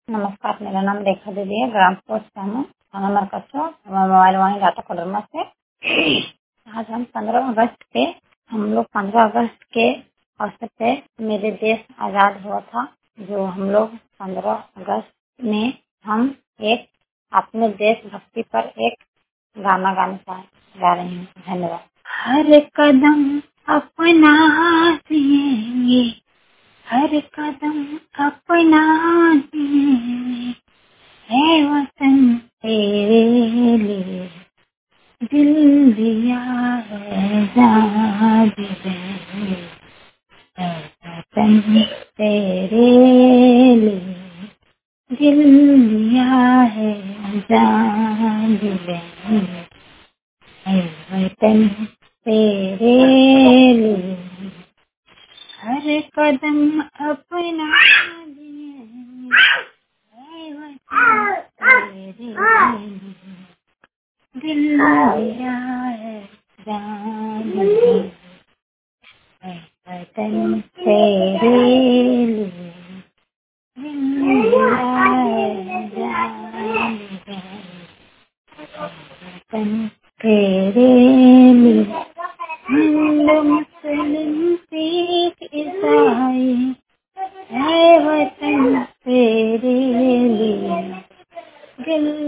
नमस्कार, मेरा नाम रेखा देवी है, ग्राम पोस्ट से हूँ, थाना मरकच्चो, मोबाइल वाणी डाटा कोडरमा से। आज हम 15 अगस्त पे हम लोग 15 अगस्त के अवसर पे मेरे देश आज़ाद हुआ था। जो हम लोग 15 अगस्त में हम एक अपने देशभक्ति पर एक गाना गा रही हूँ। धन्यवाद। हर कदम अपना दिए, हर कदम अपना दिए, है वतन तेरे लिए दिल दिया है, जान दे, है वतन तेरे लिए दिल दिया है, जान दे, है वतन तेरे लिए हर कदम अपना दिए, है वतन तेरे लिए दिल दिया है, जान दी है, वतन तेरे लिए दिल दिया है, जान दी है, वतन तेरे लिए। हिंदू मुस्लिम सिख ईसाई, है वतन तेरे लिए दिल